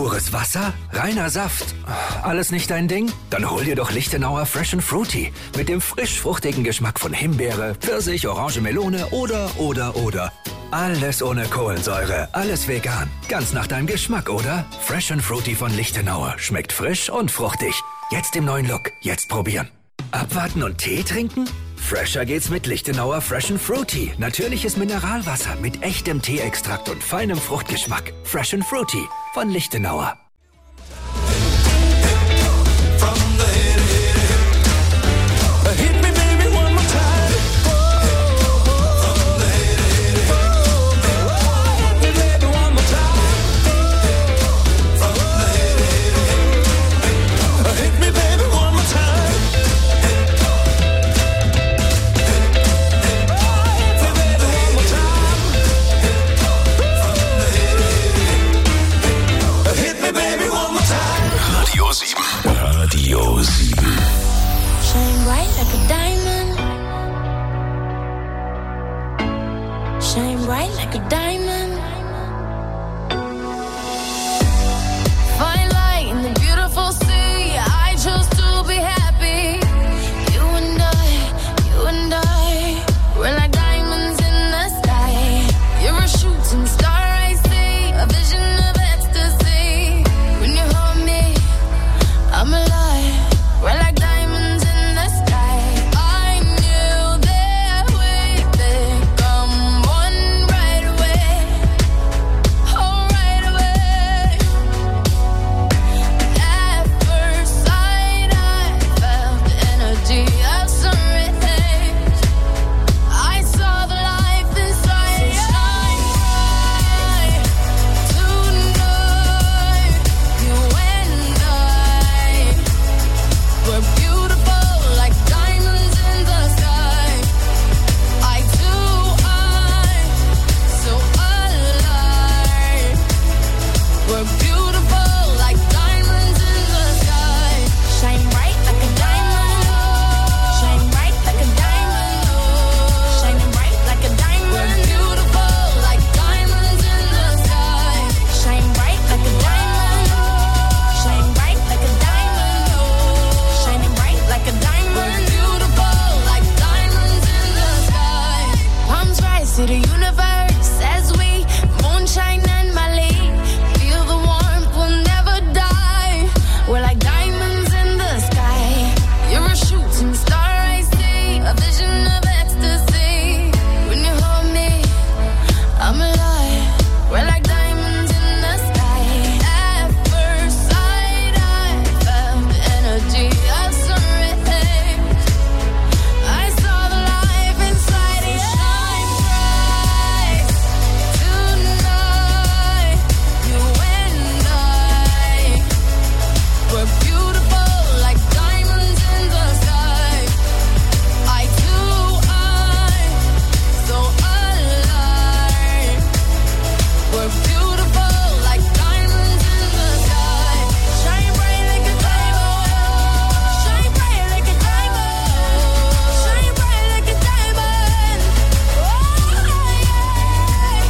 Pures Wasser? Reiner Saft? Alles nicht dein Ding? Dann hol dir doch Lichtenauer Fresh & Fruity. Mit dem frisch-fruchtigen Geschmack von Himbeere, Pfirsich, Orange, Melone oder. Alles ohne Kohlensäure, alles vegan. Ganz nach deinem Geschmack, oder? Fresh & Fruity von Lichtenauer. Schmeckt frisch und fruchtig. Jetzt im neuen Look. Jetzt probieren. Abwarten und Tee trinken? Fresher geht's mit Lichtenauer Fresh & Fruity. Natürliches Mineralwasser mit echtem Teeextrakt und feinem Fruchtgeschmack. Fresh & Fruity von Lichtenauer. Radio 7. Shine bright like a diamond. Shine bright like a diamond. Fine light in the beautiful sea. I chose to be happy. You and I, we're like diamonds in the sky. You're a shooting star, I see, a vision of ecstasy. When you hold me, I'm alive. We're like diamonds in the sky. I knew that we'd become one right away. Oh, right away. At first sight, I felt the energy of sun rays. I saw the life inside. So shine bright tonight. You and I, we're beautiful like diamonds in the sky. Eye to eye, so alive. We're beautiful.